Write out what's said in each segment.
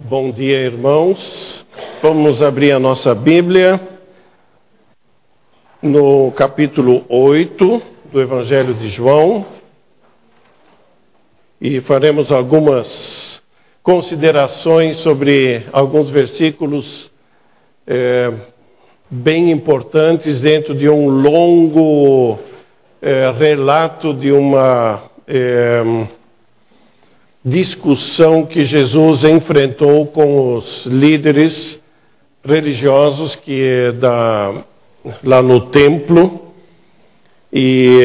Bom dia, irmãos. Vamos abrir a nossa Bíblia no capítulo 8 do Evangelho de João e faremos algumas considerações sobre alguns versículos bem importantes dentro de um longo relato de uma discussão que Jesus enfrentou com os líderes religiosos lá no templo e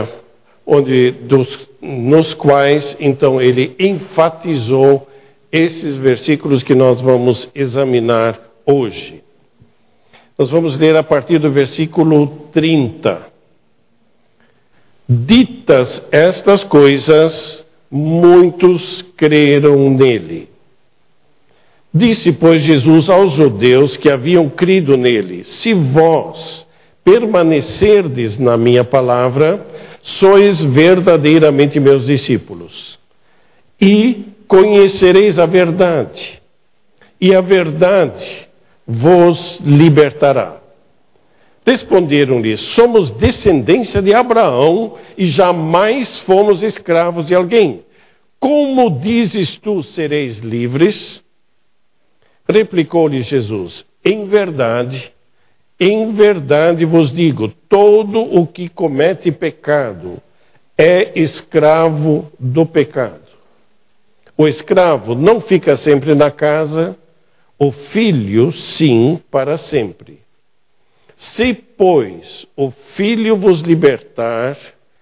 nos quais então ele enfatizou esses versículos que nós vamos examinar hoje. Nós vamos ler a partir do versículo 30. Ditas estas coisas, muitos creram nele. Disse, pois, Jesus aos judeus que haviam crido nele: se vós permanecerdes na minha palavra, sois verdadeiramente meus discípulos, e conhecereis a verdade, e a verdade vos libertará. Responderam-lhe: somos descendência de Abraão e jamais fomos escravos de alguém. Como dizes tu, sereis livres? Replicou-lhe Jesus: em verdade vos digo, todo o que comete pecado é escravo do pecado. O escravo não fica sempre na casa, o filho, sim, para sempre. Se, pois, o Filho vos libertar,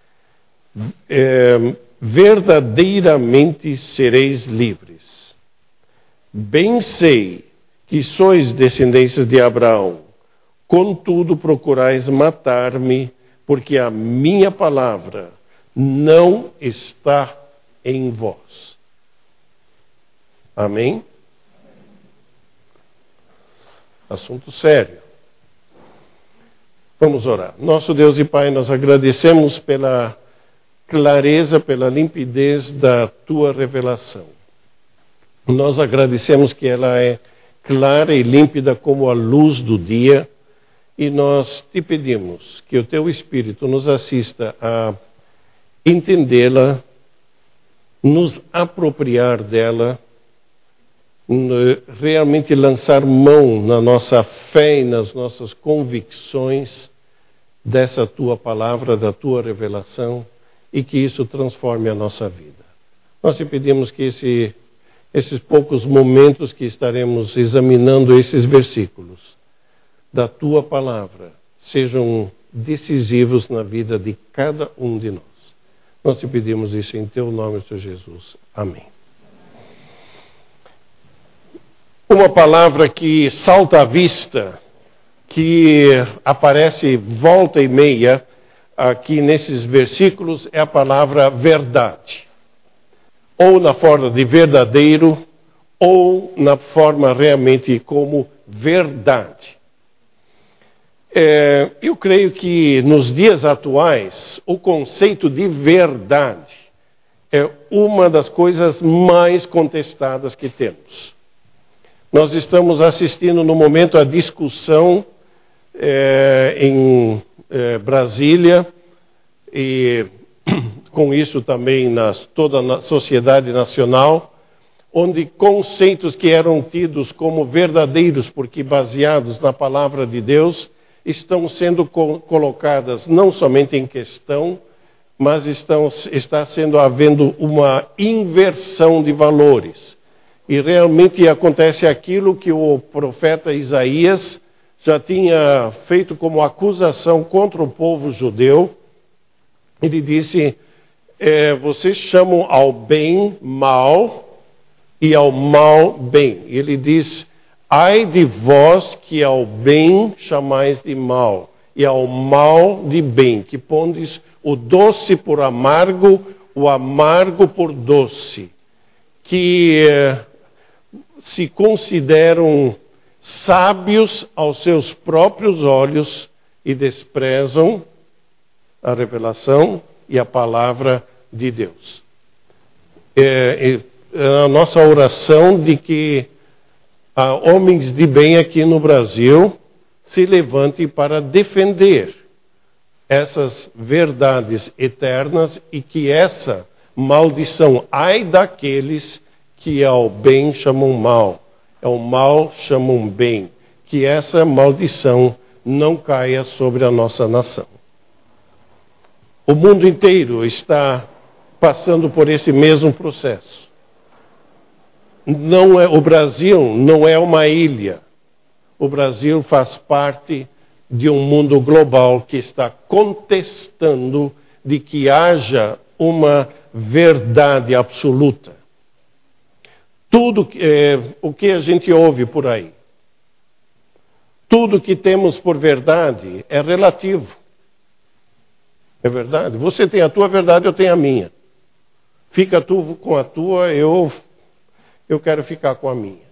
verdadeiramente sereis livres. Bem sei que sois descendências de Abraão, contudo procurais matar-me, porque a minha palavra não está em vós. Amém? Assunto sério. Vamos orar. Nosso Deus e Pai, nós agradecemos pela clareza, pela limpidez da Tua revelação. Nós agradecemos que ela é clara e límpida como a luz do dia, e nós te pedimos que o Teu Espírito nos assista a entendê-la, nos apropriar dela, realmente lançar mão na nossa fé e nas nossas convicções dessa Tua palavra, da Tua revelação, e que isso transforme a nossa vida. Nós te pedimos que esses poucos momentos que estaremos examinando esses versículos da Tua palavra sejam decisivos na vida de cada um de nós. Nós te pedimos isso em Teu nome, Senhor Jesus. Amém. Uma palavra que salta à vista, que aparece volta e meia aqui nesses versículos, é a palavra verdade. Ou na forma de verdadeiro, ou na forma realmente como verdade. Eu creio que nos dias atuais, o conceito de verdade é uma das coisas mais contestadas que temos. Nós estamos assistindo no momento a discussão em Brasília e com isso também toda a sociedade nacional, onde conceitos que eram tidos como verdadeiros porque baseados na palavra de Deus estão sendo colocadas não somente em questão, mas está havendo uma inversão de valores. E realmente acontece aquilo que o profeta Isaías já tinha feito como acusação contra o povo judeu. Ele disse, vocês chamam ao bem mal e ao mal bem. Ele diz, ai de vós que ao bem chamais de mal e ao mal de bem, que pondes o doce por amargo, o amargo por doce, que se consideram sábios aos seus próprios olhos e desprezam a revelação e a palavra de Deus. A nossa oração de que há homens de bem aqui no Brasil se levantem para defender essas verdades eternas e que essa maldição, ai daqueles que ao bem chamam mal, ao mal chamam bem, que essa maldição não caia sobre a nossa nação. O mundo inteiro está passando por esse mesmo processo. O Brasil não é uma ilha. O Brasil faz parte de um mundo global que está contestando de que haja uma verdade absoluta. Tudo o que a gente ouve por aí, tudo que temos por verdade é relativo. É verdade? Você tem a tua verdade, eu tenho a minha. Fica tu com a tua, eu quero ficar com a minha.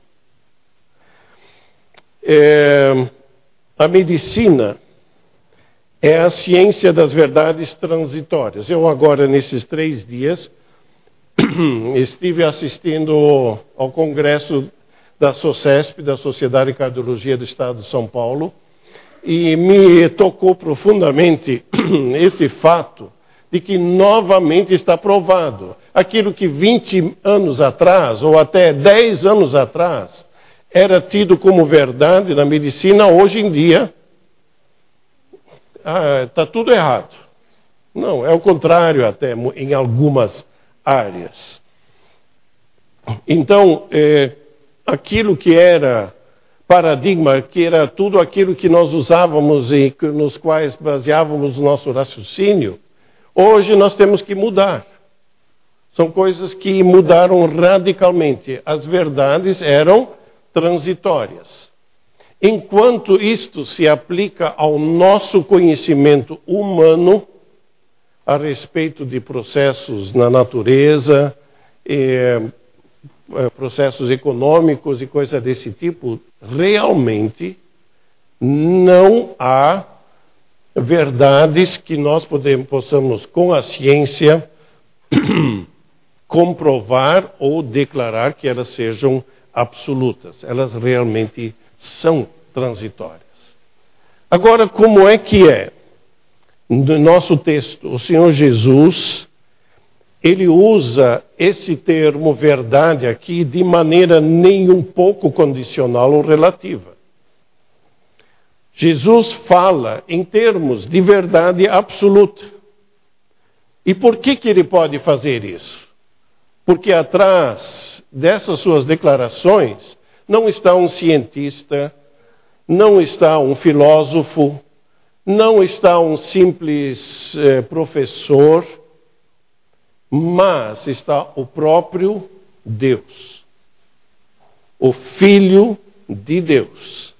A medicina é a ciência das verdades transitórias. Eu agora, nesses 3 dias, estive assistindo ao congresso da SOCESP, da Sociedade de Cardiologia do Estado de São Paulo, e me tocou profundamente esse fato de que novamente está provado. Aquilo que 20 anos atrás, ou até 10 anos atrás, era tido como verdade na medicina, hoje em dia está tudo errado. Não, é o contrário até em algumas áreas. Então, aquilo que era paradigma, que era tudo aquilo que nós usávamos e nos quais baseávamos o nosso raciocínio, hoje nós temos que mudar. São coisas que mudaram radicalmente. As verdades eram transitórias. Enquanto isto se aplica ao nosso conhecimento humano a respeito de processos na natureza, processos econômicos e coisas desse tipo, realmente não há verdades que nós possamos, com a ciência, comprovar ou declarar que elas sejam absolutas. Elas realmente são transitórias. Agora, como é que é? No nosso texto, o Senhor Jesus, ele usa esse termo verdade aqui de maneira nem um pouco condicional ou relativa. Jesus fala em termos de verdade absoluta. E por que ele pode fazer isso? Porque atrás dessas suas declarações não está um cientista, não está um filósofo, não está um simples professor, mas está o próprio Deus, o Filho de Deus,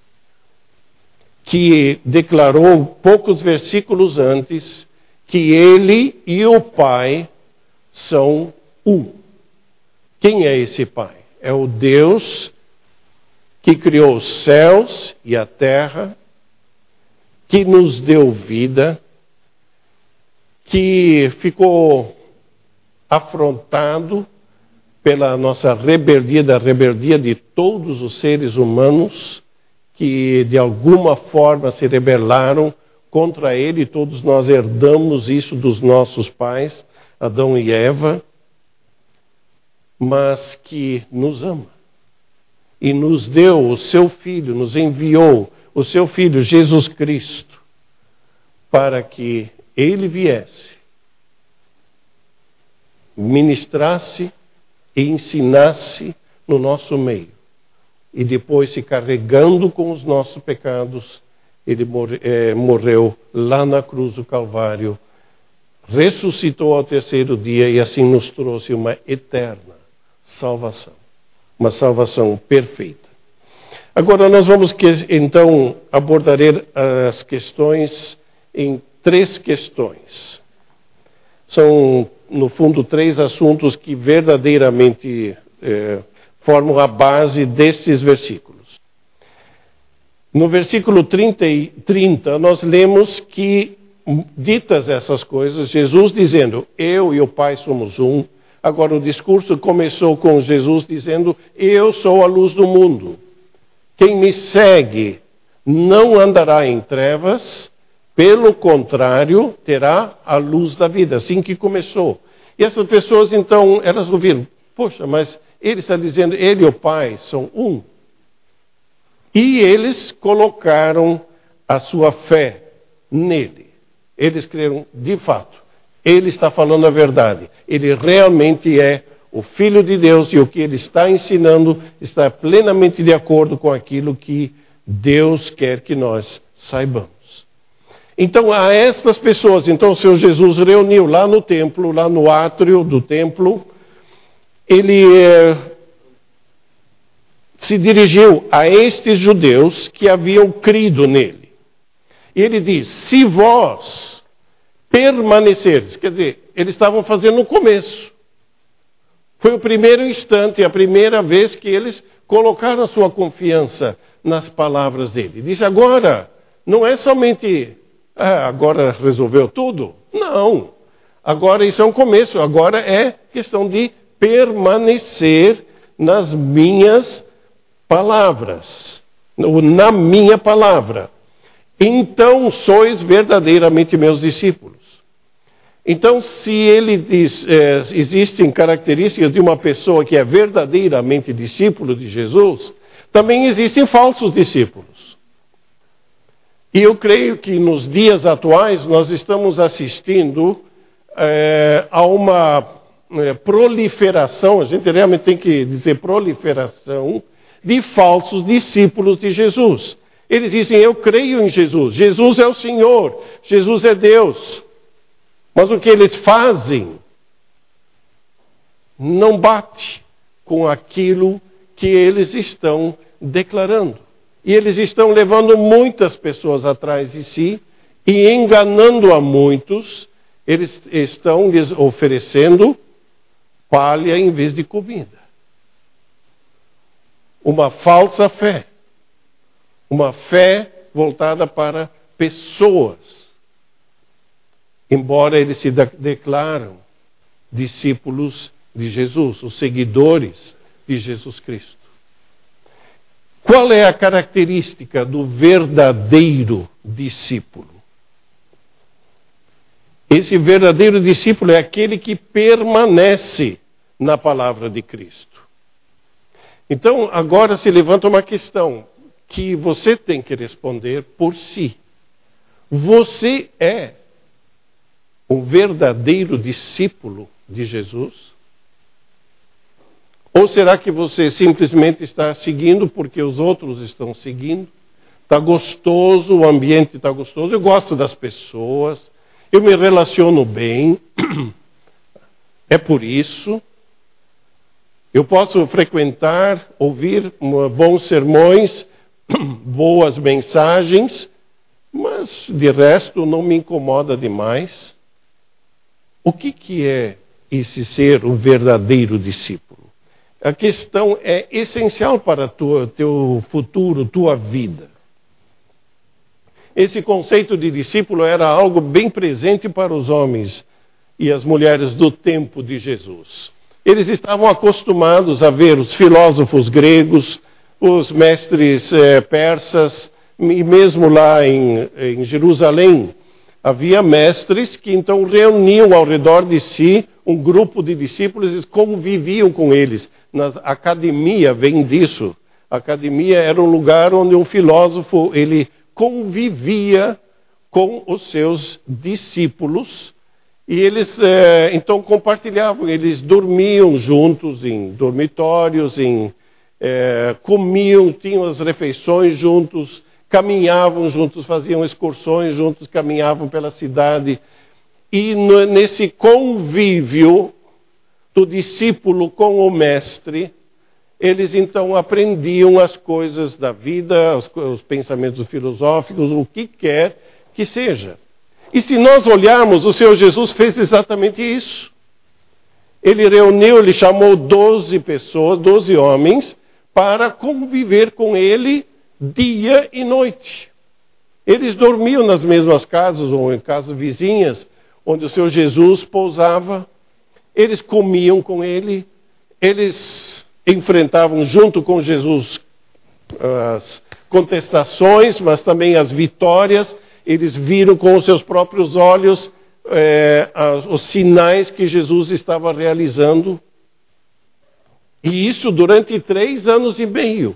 que declarou poucos versículos antes que ele e o Pai são um. Quem é esse Pai? É o Deus que criou os céus e a terra, que nos deu vida, que ficou afrontado pela nossa rebeldia, da rebeldia de todos os seres humanos que de alguma forma se rebelaram contra ele. Todos nós herdamos isso dos nossos pais, Adão e Eva, mas que nos ama e nos deu o seu Filho, nos enviou o seu Filho Jesus Cristo para que ele viesse, ministrasse e ensinasse no nosso meio. E depois, se carregando com os nossos pecados, ele morreu lá na cruz do Calvário, ressuscitou ao 3º dia e assim nos trouxe uma eterna salvação. Uma salvação perfeita. Agora nós vamos então abordar as questões em 3 questões. São, no fundo, 3 assuntos que verdadeiramente formam a base desses versículos. No versículo 30, nós lemos que, ditas essas coisas, Jesus dizendo, eu e o Pai somos um. Agora o discurso começou com Jesus dizendo, eu sou a luz do mundo. Quem me segue não andará em trevas, pelo contrário, terá a luz da vida. Assim que começou. E essas pessoas, então, elas ouviram, poxa, mas ele está dizendo, ele e o Pai são um. E eles colocaram a sua fé nele. Eles creram, de fato, ele está falando a verdade. Ele realmente é o Filho de Deus e o que ele está ensinando está plenamente de acordo com aquilo que Deus quer que nós saibamos. Então, a estas pessoas, então o Senhor Jesus reuniu lá no templo, lá no átrio do templo, ele se dirigiu a estes judeus que haviam crido nele. E ele diz, se vós permanecerdes, quer dizer, eles estavam fazendo no começo. Foi o primeiro instante, a primeira vez que eles colocaram a sua confiança nas palavras dele. Diz agora, não é somente, agora resolveu tudo. Não, agora isso é um começo, agora é questão de permanecer nas minhas palavras, na minha palavra. Então sois verdadeiramente meus discípulos. Então, se ele diz, existem características de uma pessoa que é verdadeiramente discípulo de Jesus, também existem falsos discípulos. E eu creio que nos dias atuais nós estamos assistindo a uma proliferação, a gente realmente tem que dizer proliferação, de falsos discípulos de Jesus. Eles dizem, eu creio em Jesus, Jesus é o Senhor, Jesus é Deus. Mas o que eles fazem não bate com aquilo que eles estão declarando. E eles estão levando muitas pessoas atrás de si e enganando a muitos. Eles estão lhes oferecendo palha em vez de comida. Uma falsa fé. Uma fé voltada para pessoas. Embora eles se declaram discípulos de Jesus, os seguidores de Jesus Cristo. Qual é a característica do verdadeiro discípulo? Esse verdadeiro discípulo é aquele que permanece na palavra de Cristo. Então, agora se levanta uma questão que você tem que responder por si. Você é o verdadeiro discípulo de Jesus? Ou será que você simplesmente está seguindo porque os outros estão seguindo? Está gostoso, o ambiente está gostoso, eu gosto das pessoas, eu me relaciono bem, é por isso. Eu posso frequentar, ouvir bons sermões, boas mensagens, mas de resto não me incomoda demais. O que é esse ser o verdadeiro discípulo? A questão é essencial para teu futuro, tua vida. Esse conceito de discípulo era algo bem presente para os homens e as mulheres do tempo de Jesus. Eles estavam acostumados a ver os filósofos gregos, os mestres persas, e mesmo lá em Jerusalém, havia mestres que então reuniam ao redor de si um grupo de discípulos e conviviam com eles. Na academia vem disso. A academia era um lugar onde um filósofo ele convivia com os seus discípulos e eles então compartilhavam. Eles dormiam juntos em dormitórios, comiam, tinham as refeições juntos, caminhavam juntos, faziam excursões juntos, caminhavam pela cidade. E nesse convívio do discípulo com o mestre, eles então aprendiam as coisas da vida, os pensamentos filosóficos, o que quer que seja. E se nós olharmos, o Senhor Jesus fez exatamente isso. Ele reuniu, ele chamou 12 pessoas, 12 homens, para conviver com ele dia e noite. Eles dormiam nas mesmas casas ou em casas vizinhas, onde o Senhor Jesus pousava. Eles comiam com ele, eles enfrentavam junto com Jesus as contestações, mas também as vitórias. Eles viram com os seus próprios olhos os sinais que Jesus estava realizando. E isso durante 3 anos e meio.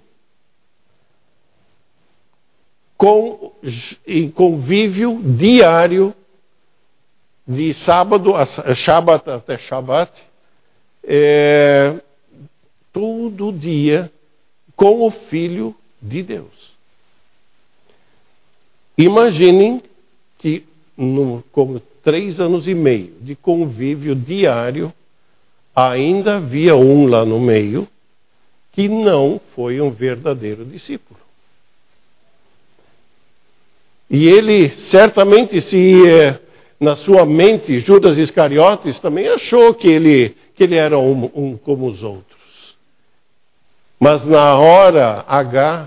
Em convívio diário, de sábado a Shabat até Shabat, todo dia com o Filho de Deus. Imaginem que com 3 anos e meio de convívio diário, ainda havia um lá no meio que não foi um verdadeiro discípulo. E ele certamente, na sua mente, Judas Iscariotes também achou que ele era um como os outros. Mas na hora H,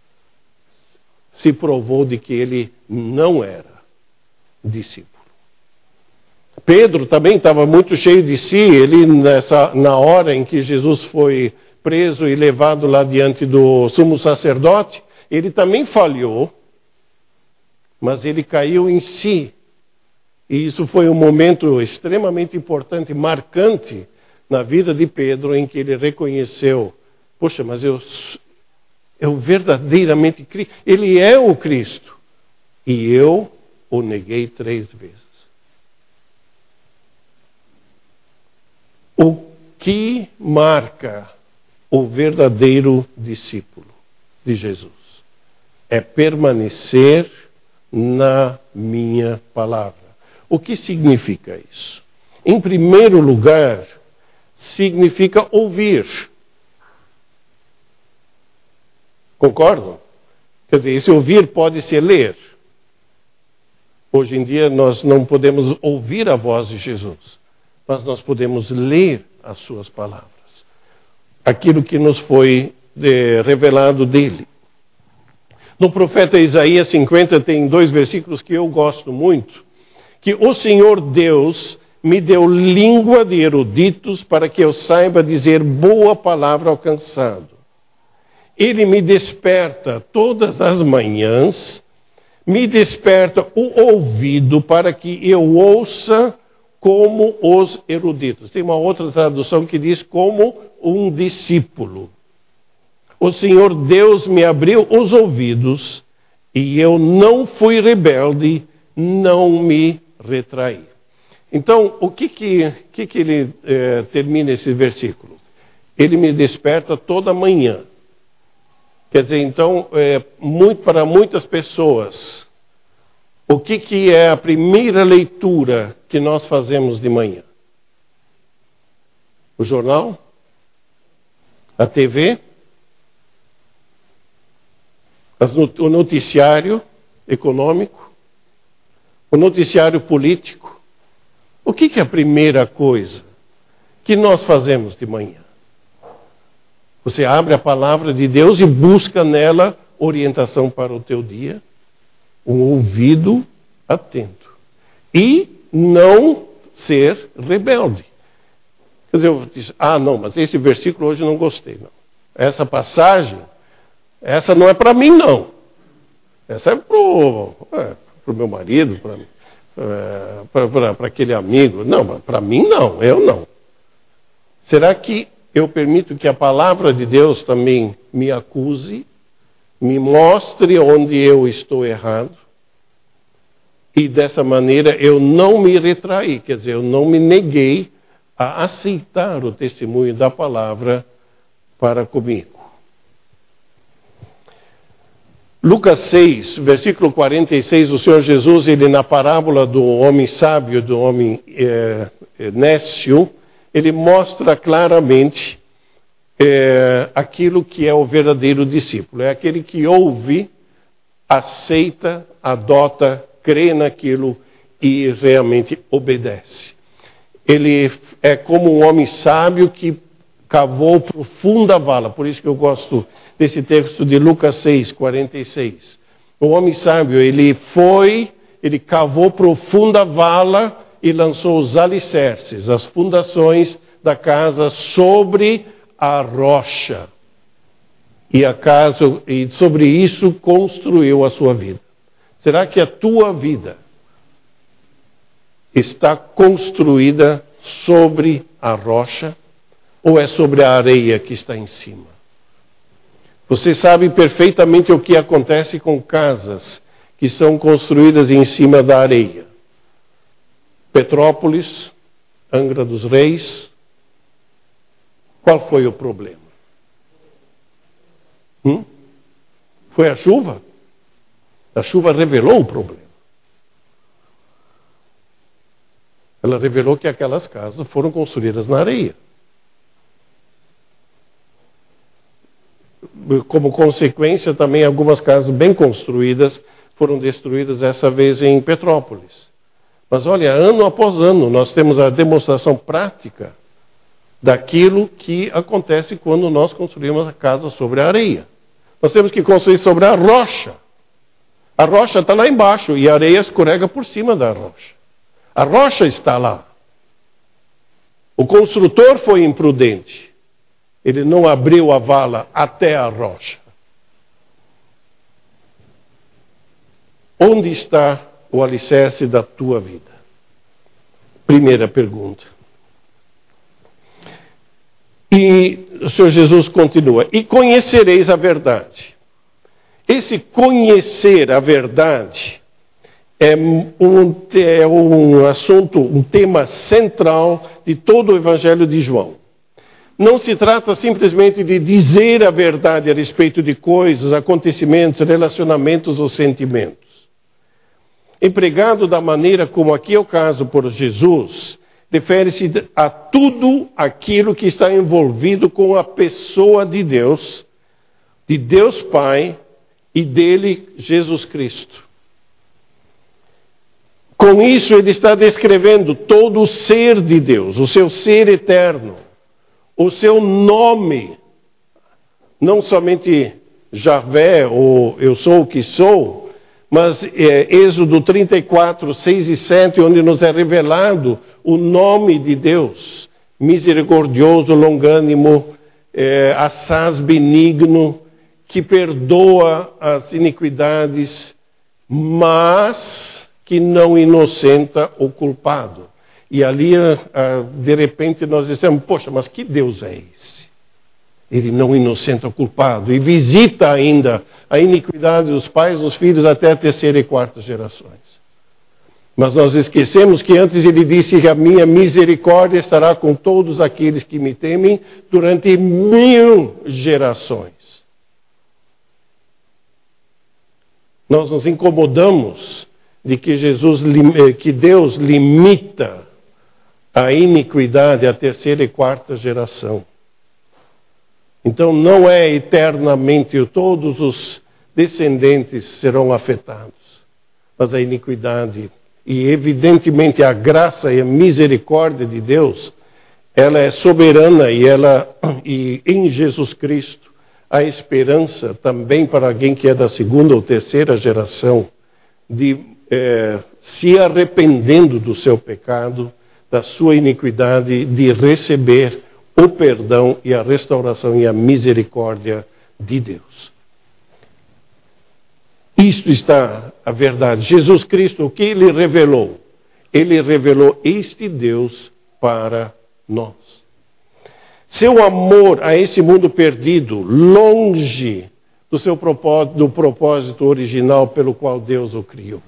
se provou de que ele não era discípulo. Pedro também estava muito cheio de si. Ele, na hora em que Jesus foi preso e levado lá diante do sumo sacerdote, ele também falhou, mas ele caiu em si. E isso foi um momento extremamente importante, marcante na vida de Pedro, em que ele reconheceu: poxa, mas eu verdadeiramente Cristo. Ele é o Cristo. E eu o neguei 3 vezes. O que marca o verdadeiro discípulo de Jesus? É permanecer na minha palavra. O que significa isso? Em primeiro lugar, significa ouvir. Concordam? Quer dizer, esse ouvir pode ser ler. Hoje em dia nós não podemos ouvir a voz de Jesus, mas nós podemos ler as suas palavras. Aquilo que nos foi revelado dele. No profeta Isaías 50 tem 2 versículos que eu gosto muito. Que o Senhor Deus me deu língua de eruditos para que eu saiba dizer boa palavra ao cansado. Ele me desperta todas as manhãs, me desperta o ouvido para que eu ouça como os eruditos. Tem uma outra tradução que diz como um discípulo. O Senhor Deus me abriu os ouvidos e eu não fui rebelde, não me retraí. Então, o que ele termina esse versículo? Ele me desperta toda manhã. Quer dizer, então, para muitas pessoas, o que é a primeira leitura que nós fazemos de manhã? O jornal? A TV? O noticiário econômico? O noticiário político? O que é a primeira coisa que nós fazemos de manhã? Você abre a palavra de Deus e busca nela orientação para o teu dia, um ouvido atento. E não ser rebelde. Quer dizer, eu disse, não, mas esse versículo hoje eu não gostei, não. Essa passagem, essa não é para mim, não. Essa é para o meu marido, para aquele amigo. Não, para mim não, eu não. Será que eu permito que a palavra de Deus também me acuse, me mostre onde eu estou errado, e dessa maneira eu não me retraí, quer dizer, eu não me neguei a aceitar o testemunho da palavra para comigo. Lucas 6, versículo 46, o Senhor Jesus, ele na parábola do homem sábio, do homem nécio, ele mostra claramente aquilo que é o verdadeiro discípulo. É aquele que ouve, aceita, adota, crê naquilo e realmente obedece. Ele é como um homem sábio que cavou profunda vala. Por isso que eu gosto desse texto de Lucas 6, 46. O homem sábio, ele cavou profunda vala e lançou os alicerces, as fundações da casa sobre a rocha. e sobre isso construiu a sua vida. Será que a tua vida está construída sobre a rocha ou é sobre a areia que está em cima? Você sabe perfeitamente o que acontece com casas que são construídas em cima da areia. Petrópolis, Angra dos Reis. Qual foi o problema? Foi a chuva? A chuva revelou o problema. Ela revelou que aquelas casas foram construídas na areia. Como consequência, também algumas casas bem construídas foram destruídas, essa vez em Petrópolis. Mas olha, ano após ano, nós temos a demonstração prática daquilo que acontece quando nós construímos a casa sobre a areia. Nós temos que construir sobre a rocha. A rocha está lá embaixo e a areia escorrega por cima da rocha. A rocha está lá. O construtor foi imprudente. Ele não abriu a vala até a rocha. Onde está o alicerce da tua vida? Primeira pergunta. E o Senhor Jesus continua: e conhecereis a verdade. Esse conhecer a verdade é um assunto, um tema central de todo o Evangelho de João. Não se trata simplesmente de dizer a verdade a respeito de coisas, acontecimentos, relacionamentos ou sentimentos. Empregado da maneira como aqui é o caso por Jesus, refere-se a tudo aquilo que está envolvido com a pessoa de Deus Pai e dele, Jesus Cristo. Com isso, ele está descrevendo todo o ser de Deus, o seu ser eterno, o seu nome, não somente Javé, ou eu sou o que sou, mas Êxodo 34, 6 e 7, onde nos é revelado o nome de Deus, misericordioso, longânimo, assaz benigno, que perdoa as iniquidades, mas que não inocenta o culpado. E ali, de repente, nós dizemos: poxa, mas que Deus é esse? Ele não inocenta o culpado e visita ainda a iniquidade dos pais, dos filhos, até a terceira e quarta gerações. Mas nós esquecemos que antes ele disse que a minha misericórdia estará com todos aqueles que me temem durante 1000 gerações. Nós nos incomodamos de que Deus limita a iniquidade à terceira e quarta geração. Então não é eternamente todos os descendentes serão afetados, mas a iniquidade e evidentemente a graça e a misericórdia de Deus, ela é soberana e em Jesus Cristo a esperança também para alguém que é da segunda ou terceira geração de se arrependendo do seu pecado, da sua iniquidade, de receber o perdão e a restauração e a misericórdia de Deus. Isto está a verdade. Jesus Cristo, o que Ele revelou? Ele revelou este Deus para nós. Seu amor a esse mundo perdido, longe do propósito original pelo qual Deus o criou.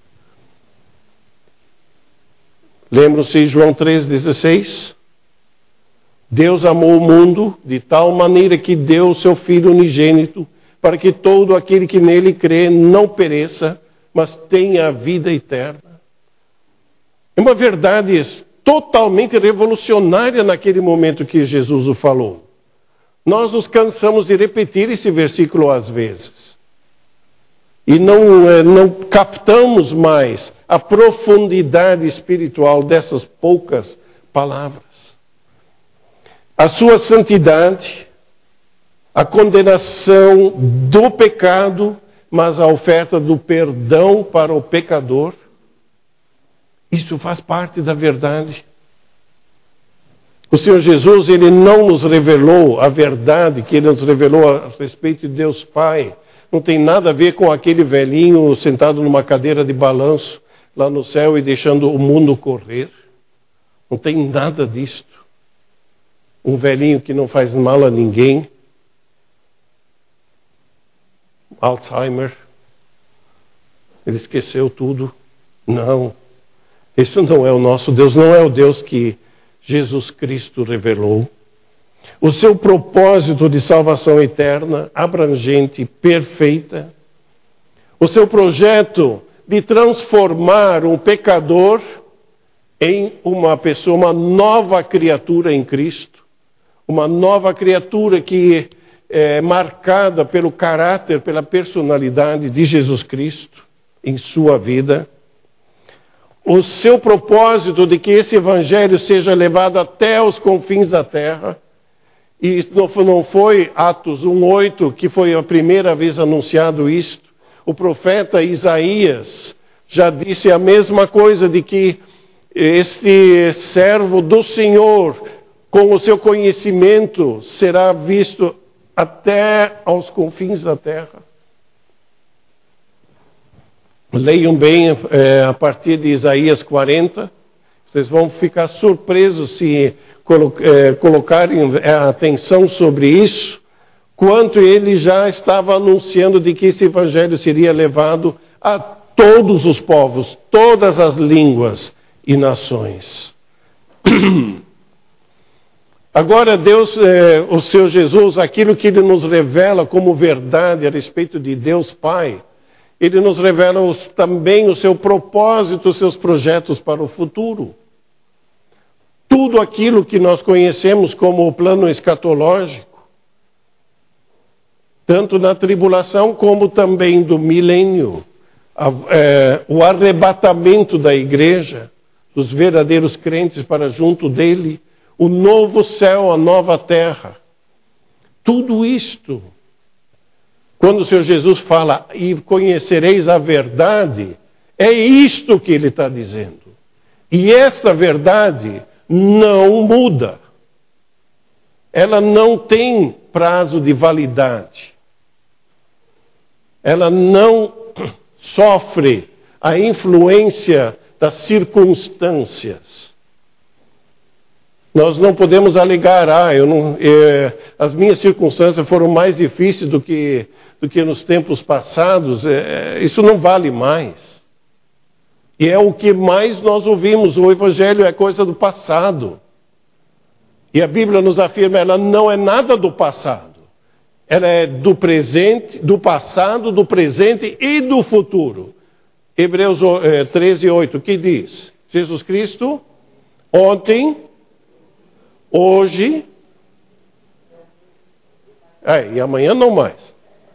Lembram-se João 3,16? Deus amou o mundo de tal maneira que deu o seu Filho unigênito, para que todo aquele que nele crê não pereça, mas tenha a vida eterna. É uma verdade totalmente revolucionária naquele momento que Jesus o falou. Nós nos cansamos de repetir esse versículo às vezes. E não captamos mais a profundidade espiritual dessas poucas palavras. A sua santidade, a condenação do pecado, mas a oferta do perdão para o pecador. Isso faz parte da verdade. O Senhor Jesus, Ele não nos revelou a verdade que Ele nos revelou a respeito de Deus Pai. Não tem nada a ver com aquele velhinho sentado numa cadeira de balanço lá no céu e deixando o mundo correr. Não tem nada disto. Um velhinho que não faz mal a ninguém. Alzheimer. Ele esqueceu tudo. Não. Isso não é o nosso Deus, não é o Deus que Jesus Cristo revelou. O seu propósito de salvação eterna, abrangente, perfeita. O seu projeto de transformar um pecador em uma pessoa, uma nova criatura em Cristo. Uma nova criatura que é marcada pelo caráter, pela personalidade de Jesus Cristo em sua vida. O seu propósito de que esse evangelho seja levado até os confins da terra. E não foi Atos 1:8 que foi a primeira vez anunciado isto. O profeta Isaías já disse a mesma coisa, de que este servo do Senhor, com o seu conhecimento, será visto até aos confins da terra. Leiam bem a partir de Isaías 40. Vocês vão ficar surpresos se colocarem atenção sobre isso, quanto ele já estava anunciando de que esse evangelho seria levado a todos os povos, todas as línguas e nações. Agora Deus, o Senhor Jesus, aquilo que Ele nos revela como verdade a respeito de Deus Pai, Ele nos revela também o seu propósito, os seus projetos para o futuro. Tudo aquilo que nós conhecemos como o plano escatológico, tanto na tribulação como também do milênio, o arrebatamento da igreja, dos verdadeiros crentes para junto dele, o novo céu, a nova terra. Tudo isto, quando o Senhor Jesus fala, e conhecereis a verdade, é isto que ele está dizendo. E esta verdade não muda. Ela não tem prazo de validade. Ela não sofre a influência das circunstâncias. Nós não podemos alegar, as minhas circunstâncias foram mais difíceis do que nos tempos passados. Isso não vale mais. E é o que mais nós ouvimos. O Evangelho é coisa do passado. E a Bíblia nos afirma, ela não é nada do passado. Ela é do presente, do passado, do presente e do futuro. Hebreus 13:8, que diz? Jesus Cristo, ontem, hoje, e amanhã não mais.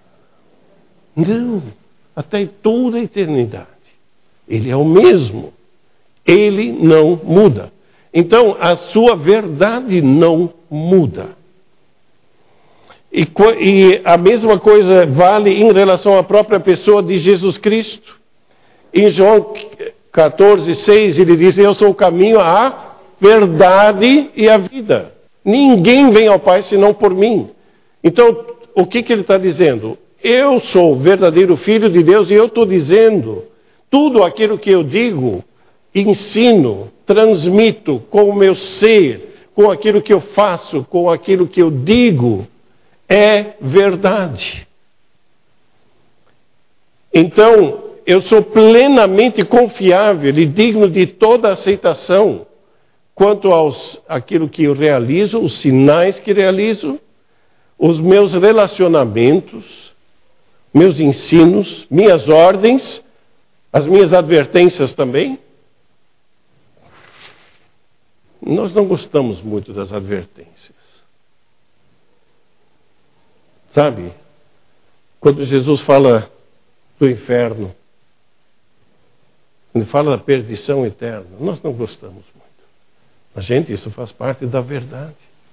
Não, até toda a eternidade. Ele é o mesmo. Ele não muda. Então, a sua verdade não muda. E a mesma coisa vale em relação à própria pessoa de Jesus Cristo. Em João 14:6, ele diz, eu sou o caminho, a verdade e a vida. Ninguém vem ao Pai senão por mim. Então, o que ele está dizendo? Eu sou o verdadeiro Filho de Deus e eu estou dizendo, tudo aquilo que eu digo, ensino, transmito com o meu ser, com aquilo que eu faço, com aquilo que eu digo, é verdade. Então, eu sou plenamente confiável e digno de toda aceitação quanto àquilo que eu realizo, os sinais que realizo, os meus relacionamentos, meus ensinos, minhas ordens, as minhas advertências também. Nós não gostamos muito das advertências. Sabe? Quando Jesus fala do inferno, ele fala da perdição eterna, nós não gostamos muito. Mas, gente, isso faz parte da verdade.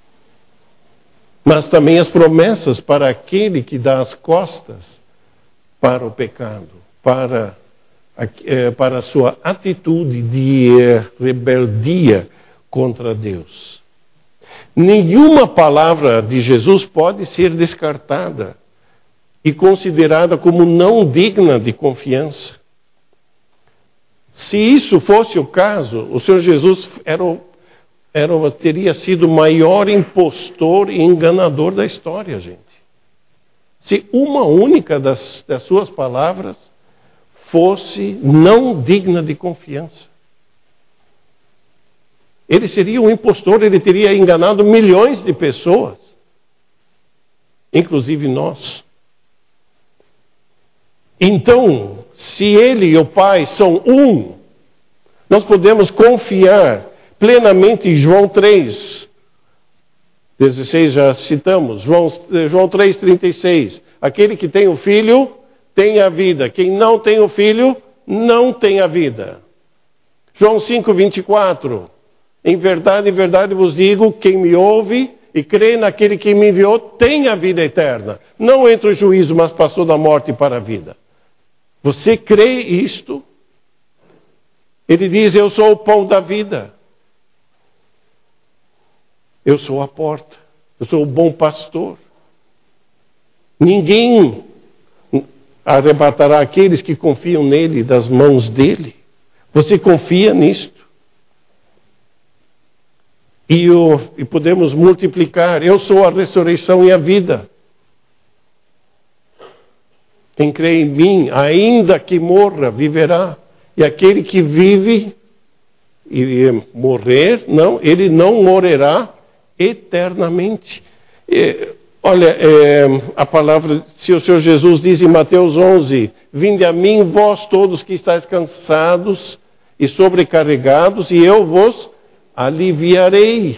Mas também as promessas para aquele que dá as costas para o pecado, para a sua atitude de rebeldia contra Deus. Nenhuma palavra de Jesus pode ser descartada e considerada como não digna de confiança. Se isso fosse o caso, o Senhor Jesus teria sido o maior impostor e enganador da história, gente. Se uma única das suas palavras fosse não digna de confiança. Ele seria um impostor, ele teria enganado milhões de pessoas, inclusive nós. Então, se ele e o Pai são um, nós podemos confiar plenamente em João 3:16, já citamos, João 3:36. Aquele que tem o Filho tem a vida, quem não tem o Filho não tem a vida. João 5:24. Em verdade vos digo, quem me ouve e crê naquele que me enviou tem a vida eterna. Não entra o juízo, mas passou da morte para a vida. Você crê isto? Ele diz, eu sou o pão da vida. Eu sou a porta. Eu sou o bom pastor. Ninguém arrebatará aqueles que confiam nele das mãos dele. Você confia nisto? E podemos multiplicar. Eu sou a ressurreição e a vida. Quem crê em mim, ainda que morra, viverá. E aquele que vive e morrer, não, ele não morrerá eternamente. A palavra, se o Senhor Jesus diz em Mateus 11, vinde a mim vós todos que estáis cansados e sobrecarregados, e eu vos aliviarei.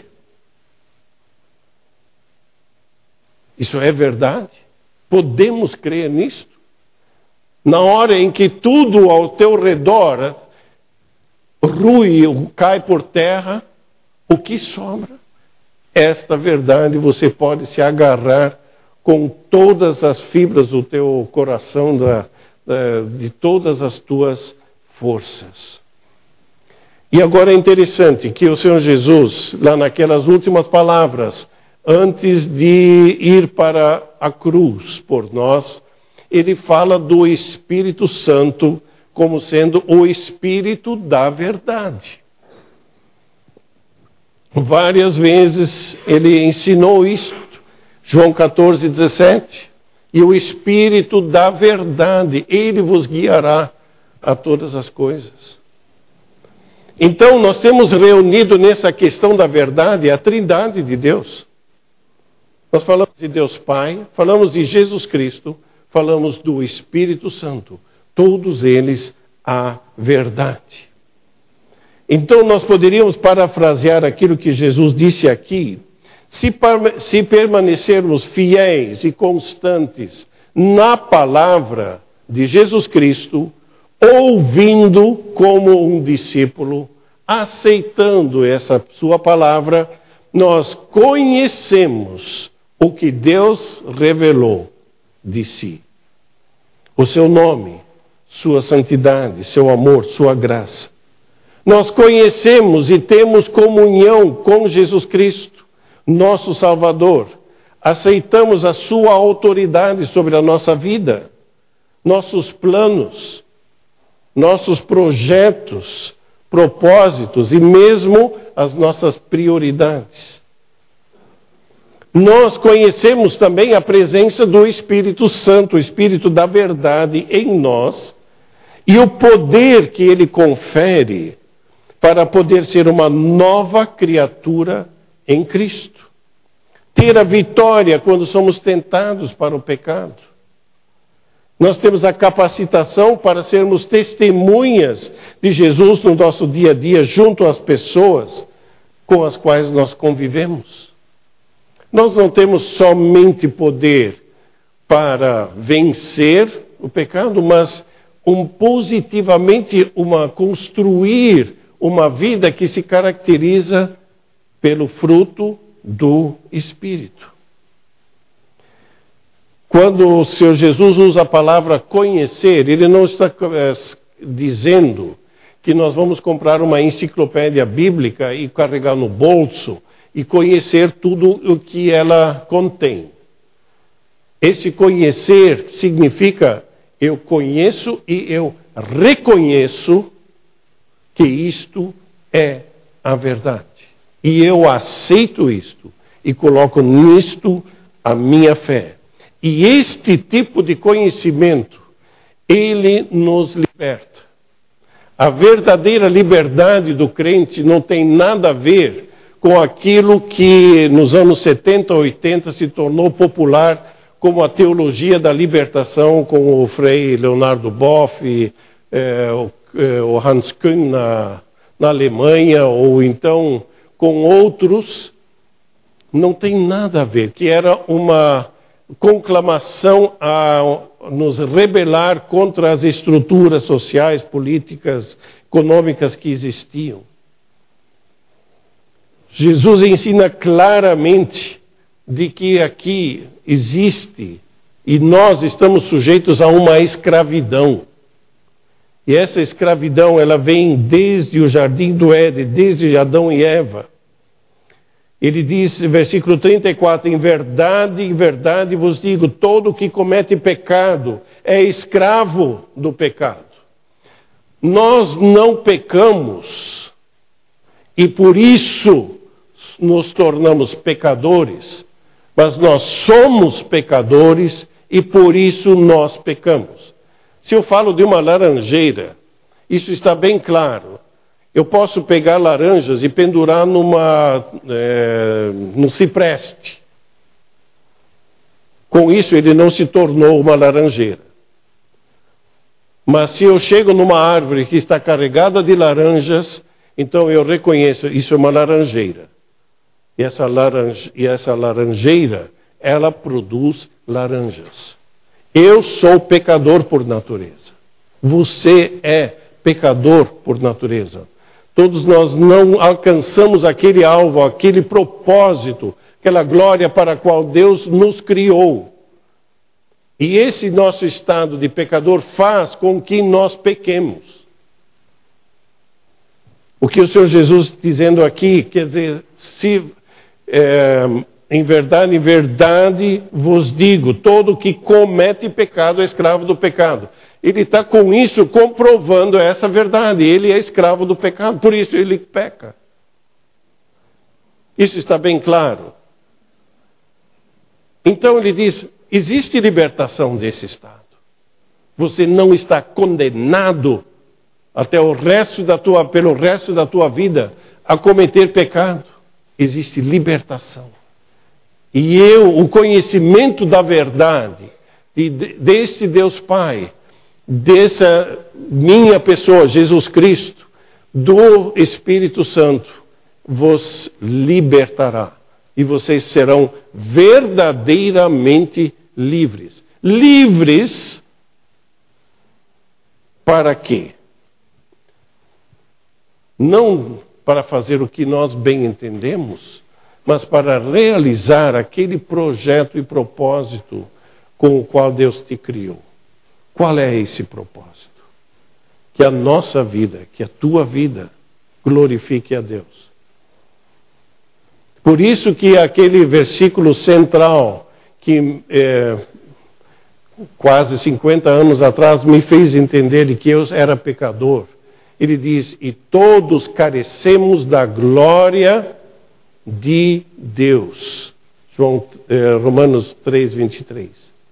Isso é verdade? Podemos crer nisto? Na hora em que tudo ao teu redor rui, cai por terra, o que sobra? Esta verdade você pode se agarrar com todas as fibras do teu coração, de todas as tuas forças. E agora é interessante que o Senhor Jesus, lá naquelas últimas palavras, antes de ir para a cruz por nós, ele fala do Espírito Santo como sendo o Espírito da verdade. Várias vezes ele ensinou isto. João 14:17. E o Espírito da verdade, ele vos guiará a todas as coisas. Então, nós temos reunido nessa questão da verdade a Trindade de Deus. Nós falamos de Deus Pai, falamos de Jesus Cristo, falamos do Espírito Santo. Todos eles a verdade. Então, nós poderíamos parafrasear aquilo que Jesus disse aqui. Se permanecermos fiéis e constantes na palavra de Jesus Cristo, ouvindo como um discípulo, aceitando essa sua palavra, nós conhecemos o que Deus revelou de si. O seu nome, sua santidade, seu amor, sua graça. Nós conhecemos e temos comunhão com Jesus Cristo, nosso Salvador. Aceitamos a sua autoridade sobre a nossa vida, nossos planos, nossos projetos, propósitos e mesmo as nossas prioridades. Nós conhecemos também a presença do Espírito Santo, o Espírito da verdade em nós, e o poder que ele confere para poder ser uma nova criatura em Cristo. Ter a vitória quando somos tentados para o pecado. Nós temos a capacitação para sermos testemunhas de Jesus no nosso dia a dia, junto às pessoas com as quais nós convivemos. Nós não temos somente poder para vencer o pecado, mas construir uma vida que se caracteriza pelo fruto do Espírito. Quando o Senhor Jesus usa a palavra conhecer, ele não está dizendo que nós vamos comprar uma enciclopédia bíblica e carregar no bolso e conhecer tudo o que ela contém. Esse conhecer significa eu conheço e eu reconheço que isto é a verdade. E eu aceito isto e coloco nisto a minha fé. E este tipo de conhecimento, ele nos liberta. A verdadeira liberdade do crente não tem nada a ver com aquilo que nos anos 70, 80 se tornou popular como a teologia da libertação, com o Frei Leonardo Boff, o Hans Küng na Alemanha, ou então com outros. Não tem nada a ver, que era uma conclamação a nos rebelar contra as estruturas sociais, políticas, econômicas que existiam. Jesus ensina claramente de que aqui existe e nós estamos sujeitos a uma escravidão. E essa escravidão, ela vem desde o jardim do Éden, desde Adão e Eva. Ele diz, versículo 34, em verdade vos digo, todo que comete pecado é escravo do pecado. Nós não pecamos e por isso nos tornamos pecadores, mas nós somos pecadores e por isso nós pecamos. Se eu falo de uma laranjeira, isso está bem claro. Eu posso pegar laranjas e pendurar num cipreste. Com isso, ele não se tornou uma laranjeira. Mas se eu chego numa árvore que está carregada de laranjas, então eu reconheço, isso é uma laranjeira. E essa laranjeira, ela produz laranjas. Eu sou pecador por natureza. Você é pecador por natureza. Todos nós não alcançamos aquele alvo, aquele propósito, aquela glória para a qual Deus nos criou. E esse nosso estado de pecador faz com que nós pequemos. O que o Senhor Jesus dizendo aqui, quer dizer, em verdade vos digo, todo que comete pecado é escravo do pecado. Ele está com isso comprovando essa verdade. Ele é escravo do pecado, por isso ele peca. Isso está bem claro. Então ele diz, existe libertação desse estado. Você não está condenado pelo resto da tua vida a cometer pecado. Existe libertação. E o conhecimento da verdade deste Deus Pai, dessa minha pessoa, Jesus Cristo, do Espírito Santo, vos libertará. E vocês serão verdadeiramente livres. Livres para quê? Não para fazer o que nós bem entendemos, mas para realizar aquele projeto e propósito com o qual Deus te criou. Qual é esse propósito? Que a nossa vida, que a tua vida glorifique a Deus. Por isso que aquele versículo central, que quase 50 anos atrás me fez entender que eu era pecador, ele diz, e todos carecemos da glória de Deus. Romanos 3, 23.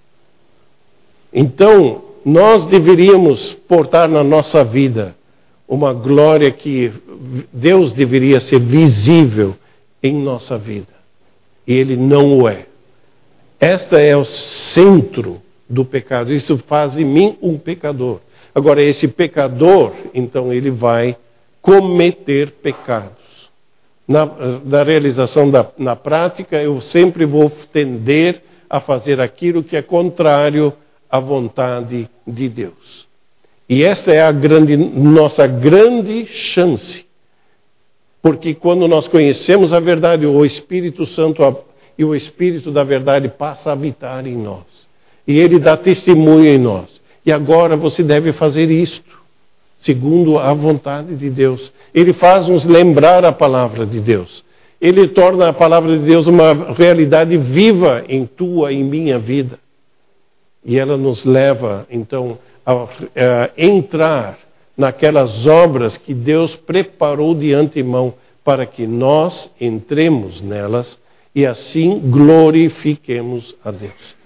Então, nós deveríamos portar na nossa vida uma glória que Deus deveria ser visível em nossa vida. E Ele não o é. Esta é o centro do pecado. Isso faz em mim um pecador. Agora, esse pecador, então, ele vai cometer pecados. Na realização na prática, eu sempre vou tender a fazer aquilo que é contrário à vontade de Deus. E essa é nossa grande chance. Porque quando nós conhecemos a verdade, o Espírito Santo e o Espírito da verdade passa a habitar em nós. E ele dá testemunho em nós. E agora você deve fazer isto, segundo a vontade de Deus. Ele faz nos lembrar a palavra de Deus. Ele torna a palavra de Deus uma realidade viva em tua e minha vida. E ela nos leva, então, a entrar naquelas obras que Deus preparou de antemão para que nós entremos nelas e assim glorifiquemos a Deus.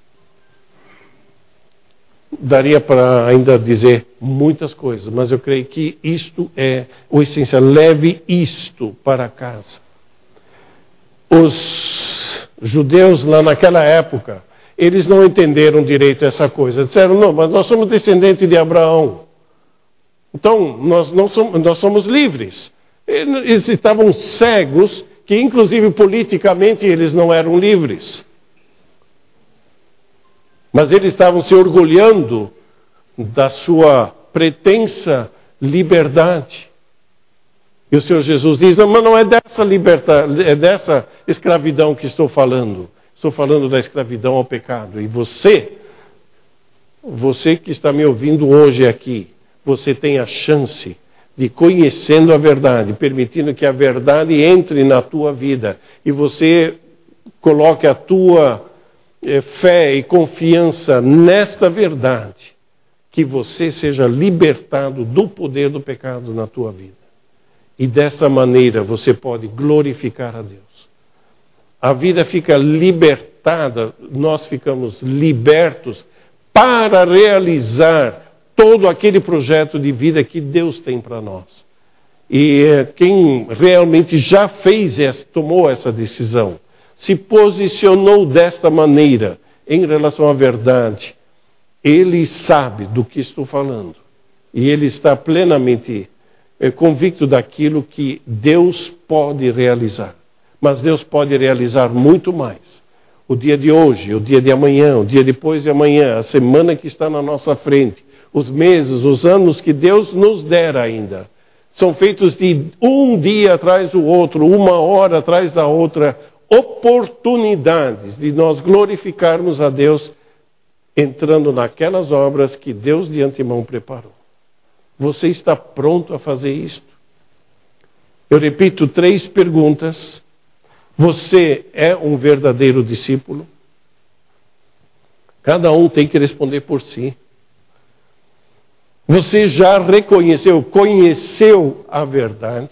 Daria para ainda dizer muitas coisas, mas eu creio que isto é o essencial. Leve isto para casa. Os judeus lá naquela época, eles não entenderam direito essa coisa. Disseram, não, mas nós somos descendentes de Abraão. Então, nós somos livres. Eles estavam cegos, que inclusive politicamente eles não eram livres. Mas eles estavam se orgulhando da sua pretensa liberdade. E o Senhor Jesus diz, não, mas não é dessa liberdade, é dessa escravidão que estou falando. Estou falando da escravidão ao pecado. E você que está me ouvindo hoje aqui, você tem a chance de, conhecendo a verdade, permitindo que a verdade entre na tua vida, e você coloque a tua fé e confiança nesta verdade, que você seja libertado do poder do pecado na tua vida. E dessa maneira você pode glorificar a Deus. A vida fica libertada, nós ficamos libertos para realizar todo aquele projeto de vida que Deus tem para nós. E quem realmente já tomou essa decisão, se posicionou desta maneira em relação à verdade, ele sabe do que estou falando. E ele está plenamente convicto daquilo que Deus pode realizar. Mas Deus pode realizar muito mais. O dia de hoje, o dia de amanhã, o dia depois de amanhã, a semana que está na nossa frente, os meses, os anos que Deus nos der ainda, são feitos de um dia atrás do outro, uma hora atrás da outra, oportunidades de nós glorificarmos a Deus entrando naquelas obras que Deus de antemão preparou. Você está pronto a fazer isto? Eu repito 3 perguntas. Você é um verdadeiro discípulo? Cada um tem que responder por si. Você já conheceu a verdade?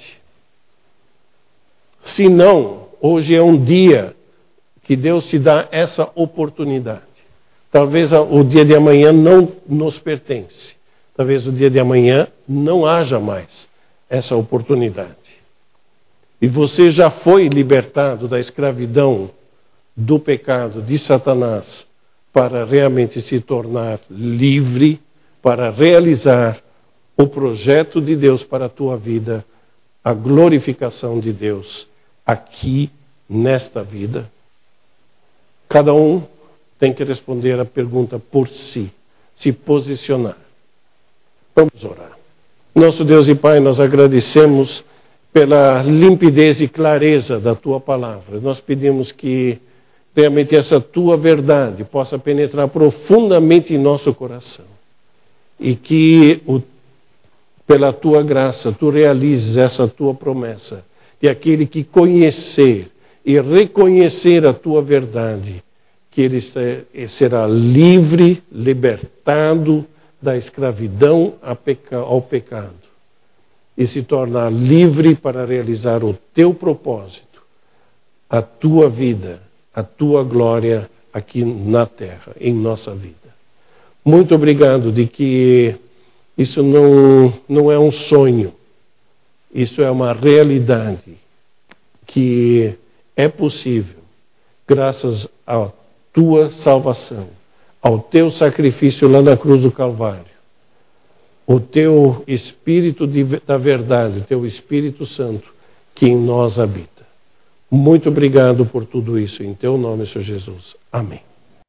Se não, hoje é um dia que Deus te dá essa oportunidade. Talvez o dia de amanhã não nos pertence. Talvez o dia de amanhã não haja mais essa oportunidade. E você já foi libertado da escravidão, do pecado, de Satanás, para realmente se tornar livre, para realizar o projeto de Deus para a tua vida, a glorificação de Deus aqui nesta vida? Cada um tem que responder a pergunta por si, se posicionar. Vamos orar. Nosso Deus e Pai, nós agradecemos pela limpidez e clareza da Tua palavra. Nós pedimos que realmente essa Tua verdade possa penetrar profundamente em nosso coração. E que, pela Tua graça, Tu realizes essa Tua promessa. E aquele que conhecer e reconhecer a Tua verdade, que ele será livre, libertado da escravidão ao pecado e se tornar livre para realizar o Teu propósito, a Tua vida, a Tua glória aqui na terra, em nossa vida. Muito obrigado de que isso não é um sonho, isso é uma realidade que é possível graças à Tua salvação, ao Teu sacrifício lá na cruz do Calvário, o Teu Espírito da verdade, o Teu Espírito Santo que em nós habita. Muito obrigado por tudo isso, em Teu nome, Senhor Jesus. Amém.